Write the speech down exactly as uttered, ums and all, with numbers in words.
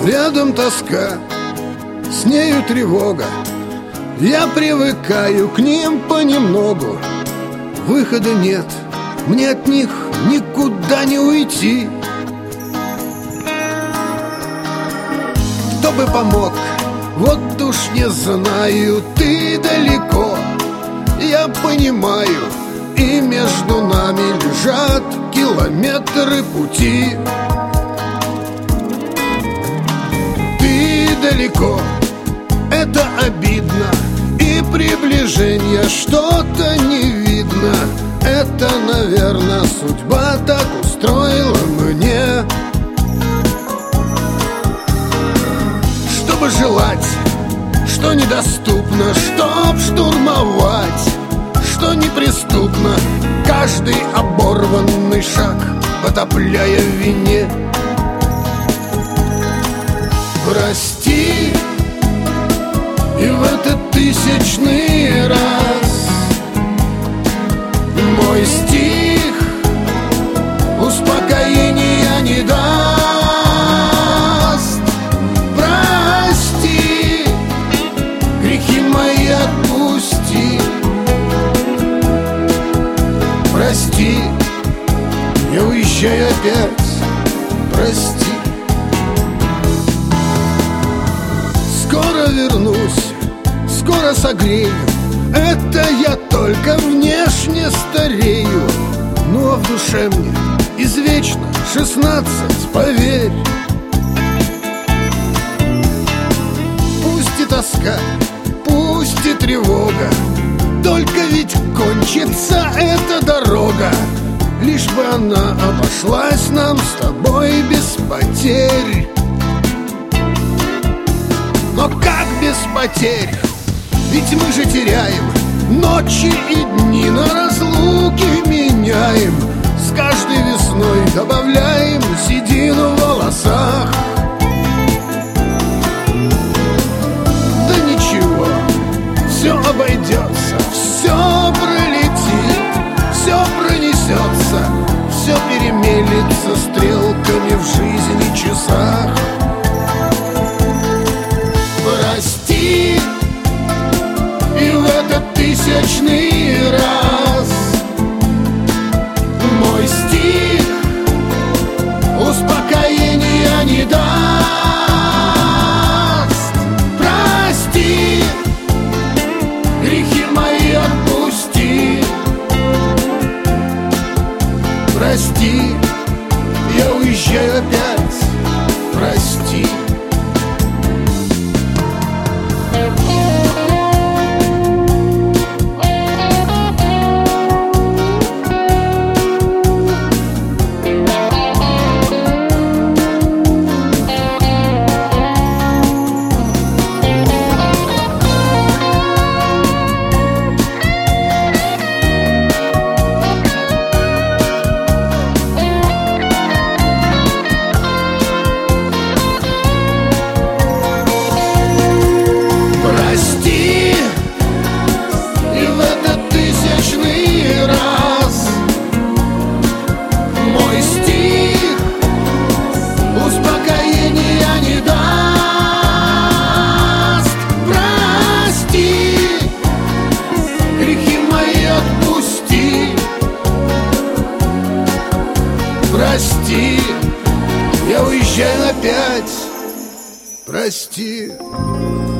Рядом тоска, с нею тревога. Я привыкаю к ним понемногу. Выхода нет, мне от них никуда не уйти. Кто бы помог, вот уж не знаю. Ты далеко, я понимаю, и между нами лежат километры пути. Ты далеко, это обидно, и приближения что-то не видно. Это, наверное, судьба так устроила мне. Чтобы желать, что недоступно, чтоб штурмовать, что неприступно, каждый оборванный шаг потопляя в вине. Прости, и в этот тысячный раз мой стих успокоения не даст. Прости, грехи мои отпусти. Прости, я уезжаю опять. Прости. Скоро вернусь, скоро согрею. Это я только внешне старею. Ну а в душе мне извечно шестнадцать, поверь. Пусть и тоска, пусть и тревога, только ведь кончится эта дорога. Лишь бы она обошлась нам с тобой без потерь. Но как без потерь? Ведь мы же теряем ночи и дни, на разлуки меняем. С каждой весной добавляем седину в волосах. Да ничего, все обойдется, все пролетит, все пронесется, все перемелется стрелками в жизни часах. Прости, и в этот тысячный раз мой стих успокоения не даст. Прости, грехи мои отпусти. Прости, я уезжаю опять. Прости. Прости, я уезжаю опять. Прости.